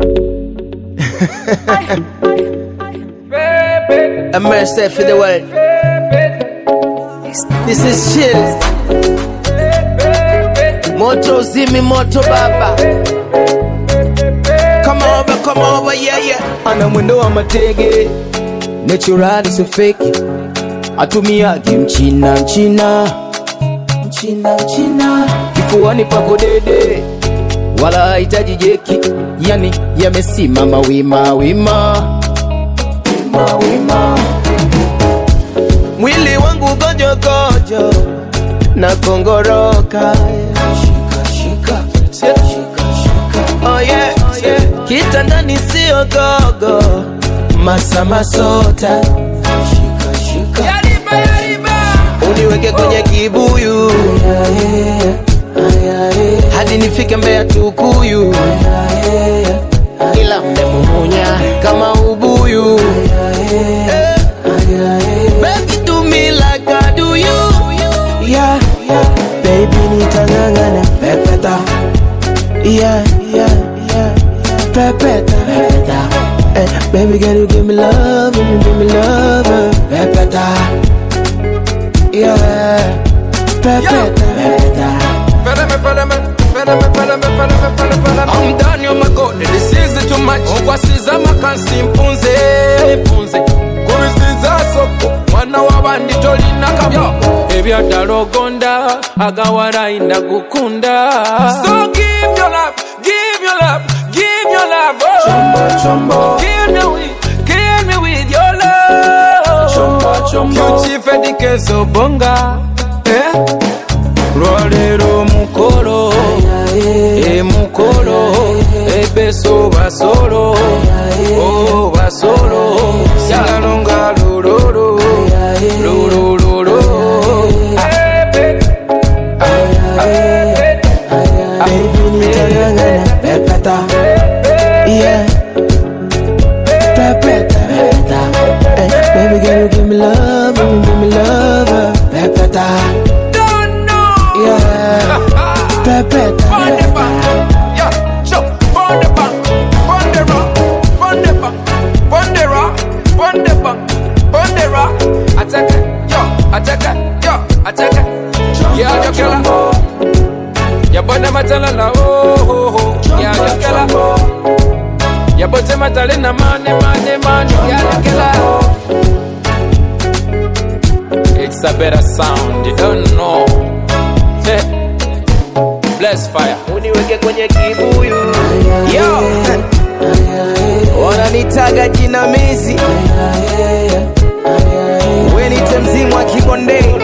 A mercy for the world. This is chill. Moto Zimi, Moto Baba. Come over, yeah. Ana mwendo wa matege, natural so fake. Atumiagi mchina. Kifuani pako dede, wala haitaji jeki. Yani yamesimama wima. Mwili wangu gojo na kongoroka. Shika. Oh yeah. Kitandani sio gogo, masama sota. Shika. Yariba. Uniweke kwenye kibuyu, hadi nifike Mbeya Tukuyu. Ila mmemumunya kama ubuyu. Baby do me like I do you. Yeah. Baby nitangangana pepeta. Yeah. Pepeta. Baby girl you give me love, pepeta. Yeah. Pepeta. I'm done, you're my god, this is too much. Wasiza makansi mpunze Kurisiza soko, mwana wabandi joli nakabo. Baby atarogonda, agawara inda gukunda. So give your love, oh. Chombo. Kill me with your love. Chombo. Kuchife dikezo bonga, Rolero mukolo, beso basolo, oh basolo, sigalonga lororo. Baby nitangangana pepeta. Yeah. Pepeta. Baby girl you give me love, pepeta. Don't know. Yeah. Pepeta. On the bank, yeah, show. On the bank, on the rock. Attack it, yeah, you killer. Ya bone matala la oh, yeah, you killer. Ya bote matale na money, yeah, you killer. It's a better sound, you don't know. Bless fire. Uniweke kwenye kibuyu. Yo. Wananitaga jinamizi. Wenite mzimu wa Kibonde.